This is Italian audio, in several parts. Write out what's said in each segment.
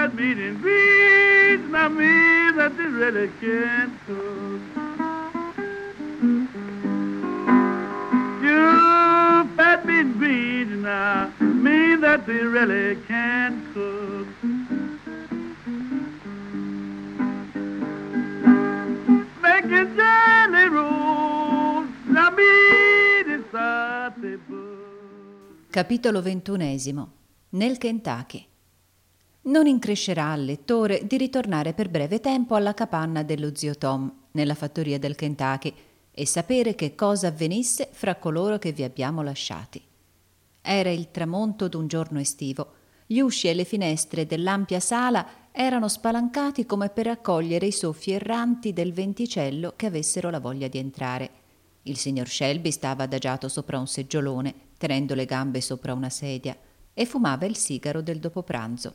fat meat and beans, now me that they really can't cook. You fat meat and beans, now me that they really can't cook. Making jelly rolls, now me the satay book. Capitolo 21. Nel Kentucky. Non increscerà al lettore di ritornare per breve tempo alla capanna dello zio Tom, nella fattoria del Kentucky, e sapere che cosa avvenisse fra coloro che vi abbiamo lasciati. Era il tramonto d'un giorno estivo. Gli usci e le finestre dell'ampia sala erano spalancati come per accogliere i soffi erranti del venticello che avessero la voglia di entrare. Il signor Shelby stava adagiato sopra un seggiolone, tenendo le gambe sopra una sedia, e fumava il sigaro del dopopranzo.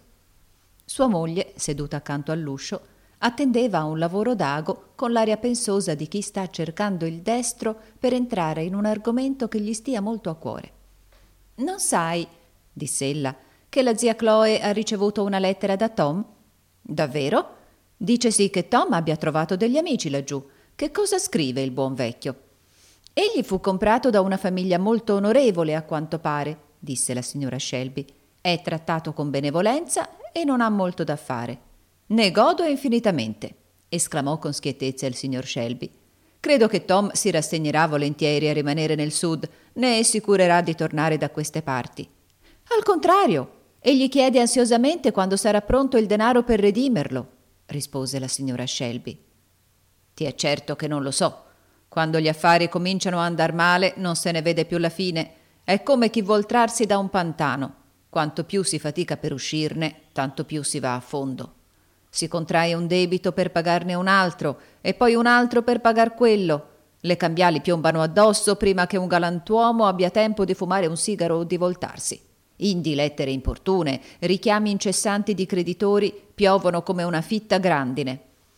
Sua moglie, seduta accanto all'uscio, attendeva a un lavoro d'ago con l'aria pensosa di chi sta cercando il destro per entrare in un argomento che gli stia molto a cuore. «Non sai», diss'ella, «che la zia Chloe ha ricevuto una lettera da Tom?» «Davvero? Dice sì che Tom abbia trovato degli amici laggiù. Che cosa scrive il buon vecchio?» «Egli fu comprato da una famiglia molto onorevole, a quanto pare», disse la signora Shelby. «È trattato con benevolenza e non ha molto da fare». «Ne godo infinitamente», esclamò con schiettezza il signor Shelby. «Credo che Tom si rassegnerà volentieri a rimanere nel sud, né sicurerà di tornare da queste parti». «Al contrario, egli chiede ansiosamente quando sarà pronto il denaro per redimerlo», rispose la signora Shelby. «Ti è certo che non lo so. Quando gli affari cominciano a andar male non se ne vede più la fine. È come chi vuol trarsi da un pantano. Quanto più si fatica per uscirne, tanto più si va a fondo. Si contrae un debito per pagarne un altro e poi un altro per pagar quello. Le cambiali piombano addosso prima che un galantuomo abbia tempo di fumare un sigaro o di voltarsi. Indi lettere importune, richiami incessanti di creditori piovono come una fitta grandine.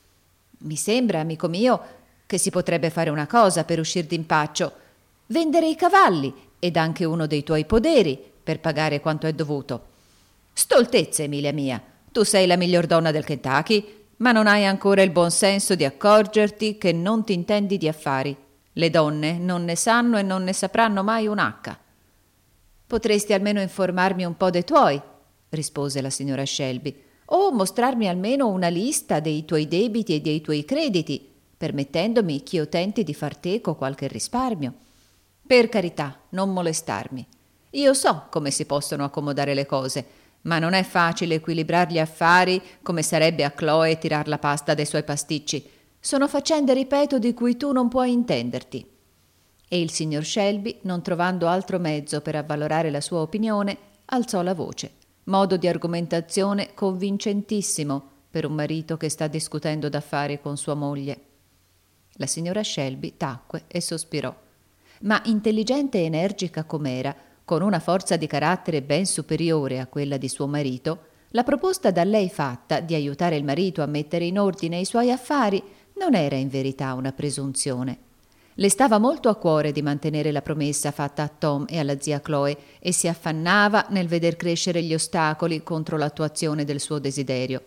Mi sembra, amico mio, che si potrebbe fare una cosa per uscir d'impaccio: vendere i cavalli ed anche uno dei tuoi poderi per pagare quanto è dovuto. Stoltezze, Emilia mia, tu sei la miglior donna del Kentucky, ma non hai ancora il buon senso di accorgerti che non ti intendi di affari. Le donne non ne sanno e non ne sapranno mai un H. Potresti almeno informarmi un po' dei tuoi, rispose la signora Shelby, o mostrarmi almeno una lista dei tuoi debiti e dei tuoi crediti, permettendomi ch'io tenti di far teco qualche risparmio. Per carità, non molestarmi. Io so come si possono accomodare le cose, ma non è facile equilibrar gli affari come sarebbe a Chloe tirar la pasta dai suoi pasticci. Sono faccende, ripeto, di cui tu non puoi intenderti». E il signor Shelby, non trovando altro mezzo per avvalorare la sua opinione, alzò la voce, modo di argomentazione convincentissimo per un marito che sta discutendo d'affari con sua moglie. La signora Shelby tacque e sospirò, ma intelligente e energica com'era, con una forza di carattere ben superiore a quella di suo marito, la proposta da lei fatta di aiutare il marito a mettere in ordine i suoi affari non era in verità una presunzione. Le stava molto a cuore di mantenere la promessa fatta a Tom e alla zia Chloe e si affannava nel veder crescere gli ostacoli contro l'attuazione del suo desiderio.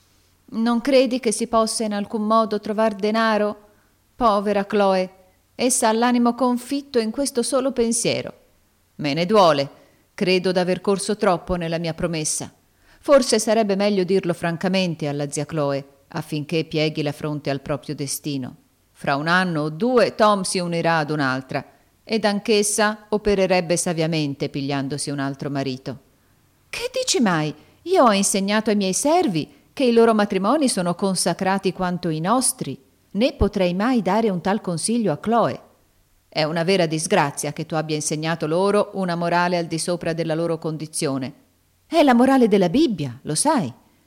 «Non credi che si possa in alcun modo trovar denaro? Povera Chloe, essa ha l'animo confitto in questo solo pensiero. Me ne duole, credo d'aver corso troppo nella mia promessa. Forse sarebbe meglio dirlo francamente alla zia Chloe, affinché pieghi la fronte al proprio destino. Fra 1 anno o 2 Tom si unirà ad un'altra, ed anch'essa opererebbe saviamente pigliandosi un altro marito». «Che dici mai? Io ho insegnato ai miei servi che i loro matrimoni sono consacrati quanto i nostri, né potrei mai dare un tal consiglio a Chloe. È una vera disgrazia che tu abbia insegnato loro una morale al di sopra della loro condizione. È la morale della Bibbia, lo sai».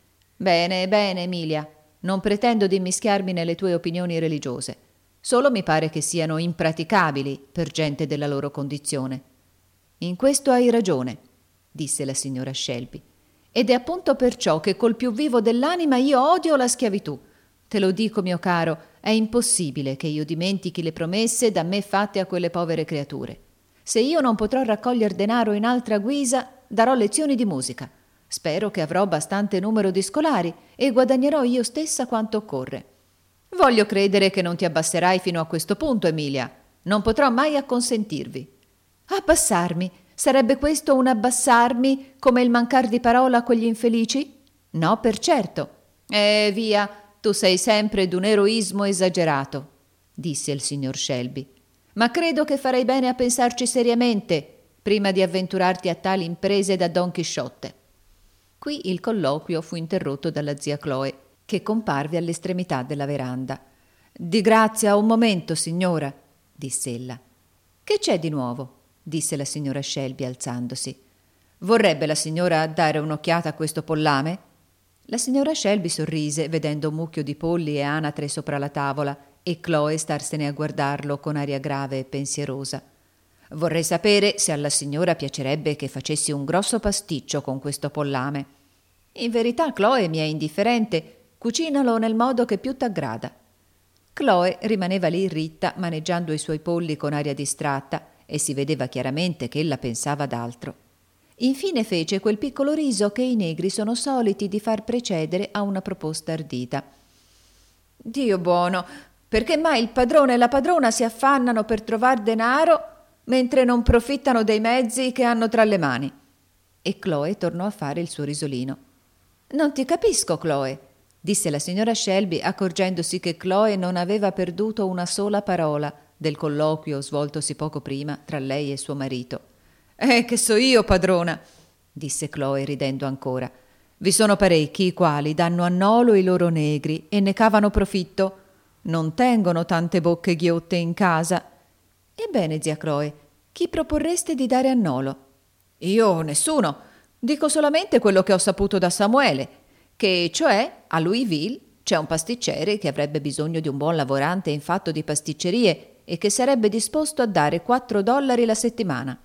«Bene, bene, Emilia, non pretendo di immischiarmi nelle tue opinioni religiose. Solo mi pare che siano impraticabili per gente della loro condizione». «In questo hai ragione», disse la signora Shelby, «ed è appunto perciò che col più vivo dell'anima io odio la schiavitù. Te lo dico, mio caro, è impossibile che io dimentichi le promesse da me fatte a quelle povere creature. Se io non potrò raccoglier denaro in altra guisa, darò lezioni di musica. Spero che avrò bastante numero di scolari e guadagnerò io stessa quanto occorre. Voglio credere che non ti abbasserai fino a questo punto, Emilia. Non potrò mai acconsentirvi. Abbassarmi? Sarebbe questo un abbassarmi come il mancar di parola a quegli infelici? No, per certo. Via, tu sei sempre d'un eroismo esagerato, disse il signor Shelby. Ma credo che farei bene a pensarci seriamente prima di avventurarti a tali imprese da Don Chisciotte. Qui il colloquio fu interrotto dalla zia Chloe, che comparve all'estremità della veranda. Di grazia, un momento, signora, diss'ella. Che c'è di nuovo? Disse la signora Shelby alzandosi. Vorrebbe la signora dare un'occhiata a questo pollame? La signora Shelby sorrise vedendo un mucchio di polli e anatre sopra la tavola e Chloe starsene a guardarlo con aria grave e pensierosa. Vorrei sapere se alla signora piacerebbe che facessi un grosso pasticcio con questo pollame. In verità, Chloe mi è indifferente. Cucinalo nel modo che più t'aggrada. Chloe rimaneva lì ritta, maneggiando i suoi polli con aria distratta, e si vedeva chiaramente che ella pensava d'altro. Infine fece quel piccolo riso che i negri sono soliti di far precedere a una proposta ardita. Dio buono, perché mai il padrone e la padrona si affannano per trovar denaro mentre non profittano dei mezzi che hanno tra le mani? E Chloe tornò a fare il suo risolino. Non ti capisco, Chloe, disse la signora Shelby, accorgendosi che Chloe non aveva perduto una sola parola del colloquio svoltosi poco prima tra lei e suo marito. Che so io, padrona, disse Chloe ridendo ancora. Vi sono parecchi i quali danno a nolo i loro negri e ne cavano profitto. Non tengono tante bocche ghiotte in casa. Ebbene, zia Chloe, chi proporreste di dare a nolo? Io nessuno. Dico solamente quello che ho saputo da Samuele, che cioè a Louisville c'è un pasticcere che avrebbe bisogno di un buon lavorante in fatto di pasticcerie e che sarebbe disposto a dare $4 la settimana.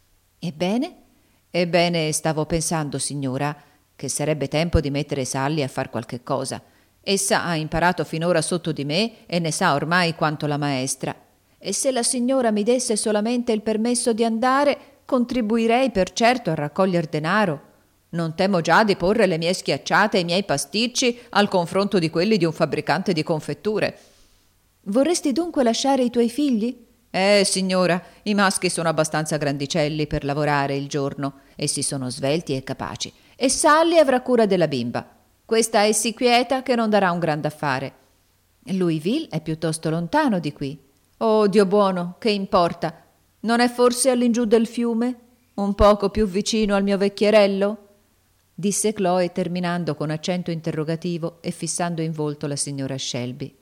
Ebbene? Ebbene, stavo pensando, signora, che sarebbe tempo di mettere Sally a far qualche cosa. Essa ha imparato finora sotto di me e ne sa ormai quanto la maestra. E se la signora mi desse solamente il permesso di andare, contribuirei per certo a raccoglier denaro. Non temo già di porre le mie schiacciate e i miei pasticci al confronto di quelli di un fabbricante di confetture. Vorresti dunque lasciare i tuoi figli? Signora, i maschi sono abbastanza grandicelli per lavorare il giorno, essi sono svelti e capaci, e Sally avrà cura della bimba. Questa è sì quieta che non darà un grande affare. Louisville è piuttosto lontano di qui. Oh, Dio buono, che importa? Non è forse all'ingiù del fiume? Un poco più vicino al mio vecchierello? Disse Chloe terminando con accento interrogativo e fissando in volto la signora Shelby.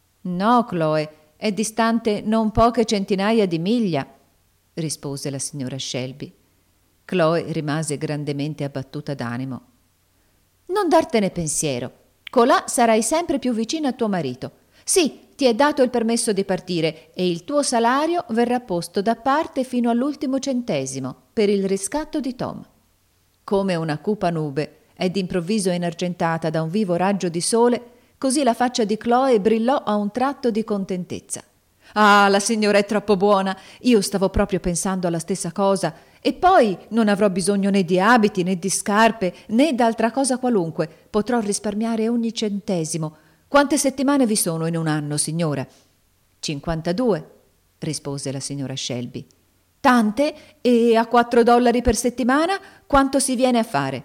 No, Chloe, è distante non poche centinaia di miglia, rispose la signora Shelby. Chloe rimase grandemente abbattuta d'animo. Non dartene pensiero. Colà sarai sempre più vicino a tuo marito. Sì, ti è dato il permesso di partire e il tuo salario verrà posto da parte fino all'ultimo centesimo per il riscatto di Tom. Come una cupa nube è d'improvviso inargentata da un vivo raggio di sole, così la faccia di Chloe brillò a un tratto di contentezza. Ah, la signora è troppo buona, io stavo proprio pensando alla stessa cosa, e poi non avrò bisogno né di abiti, né di scarpe, né d'altra cosa qualunque, potrò risparmiare ogni centesimo. Quante settimane vi sono in un anno, signora? 52, rispose la signora Shelby. Tante? E a $4 per settimana quanto si viene a fare?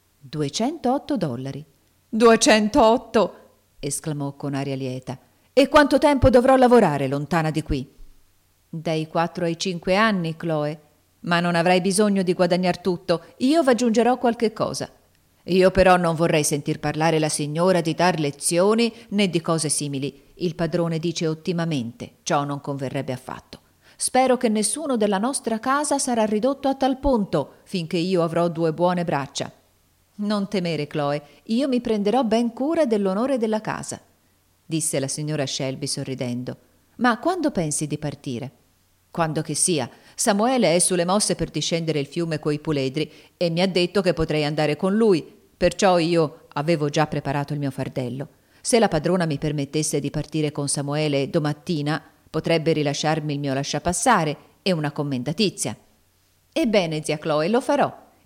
$208. 208! Esclamò con aria lieta. E quanto tempo dovrò lavorare lontana di qui? Dai 4 ai 5 anni, Chloe. Ma non avrai bisogno di guadagnar tutto, io v'aggiungerò qualche cosa. Io però non vorrei sentir parlare la signora di dar lezioni né di cose simili. Il padrone dice ottimamente, ciò non converrebbe affatto. Spero che nessuno della nostra casa sarà ridotto a tal punto finché io avrò 2 buone braccia. Non temere, Chloe, io mi prenderò ben cura dell'onore della casa, disse la signora Shelby sorridendo. Ma quando pensi di partire? Quando che sia. Samuele è sulle mosse per discendere il fiume coi puledri e mi ha detto che potrei andare con lui, perciò io avevo già preparato il mio fardello. Se la padrona mi permettesse di partire con Samuele domattina, potrebbe rilasciarmi il mio lasciapassare e una commendatizia. Ebbene, zia Chloe, lo farò,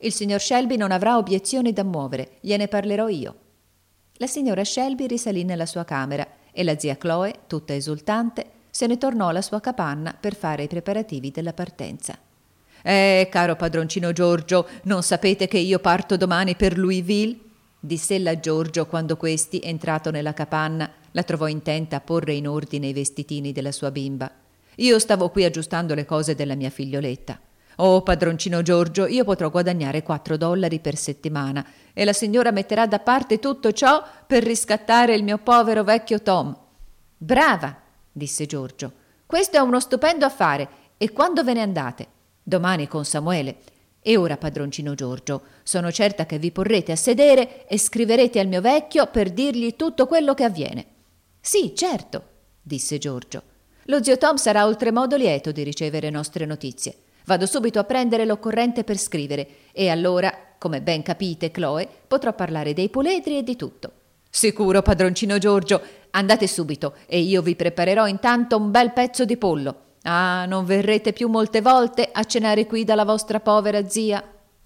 Il signor Shelby non avrà obiezioni da muovere, gliene parlerò io. La signora Shelby risalì nella sua camera e la zia Chloe, tutta esultante, se ne tornò alla sua capanna per fare i preparativi della partenza. Caro padroncino Giorgio, non sapete che io parto domani per Louisville? Diss'ella a Giorgio quando questi, entrato nella capanna, la trovò intenta a porre in ordine i vestitini della sua bimba. Io stavo qui aggiustando le cose della mia figlioletta. Oh, padroncino Giorgio, io potrò guadagnare $4 per settimana e la signora metterà da parte tutto ciò per riscattare il mio povero vecchio Tom. Brava, disse Giorgio. Questo è uno stupendo affare. E quando ve ne andate? Domani con Samuele. E ora, padroncino Giorgio, sono certa che vi porrete a sedere e scriverete al mio vecchio per dirgli tutto quello che avviene. Sì, certo, disse Giorgio. Lo zio Tom sarà oltremodo lieto di ricevere nostre notizie. Vado subito a prendere l'occorrente per scrivere e allora, come ben capite, Chloe, potrò parlare dei puledri e di tutto. Sicuro, padroncino Giorgio, andate subito e io vi preparerò intanto un bel pezzo di pollo. Ah, non verrete più molte volte a cenare qui dalla vostra povera zia?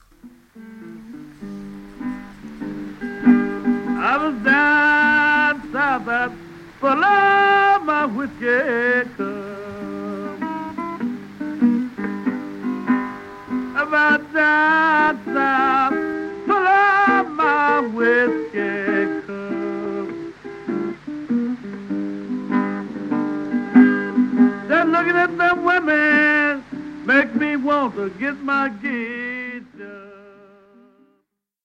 I was down south at Paloma Whiskey Club. About down south Paloma Whiskey Club. Just looking at them women make me want to get my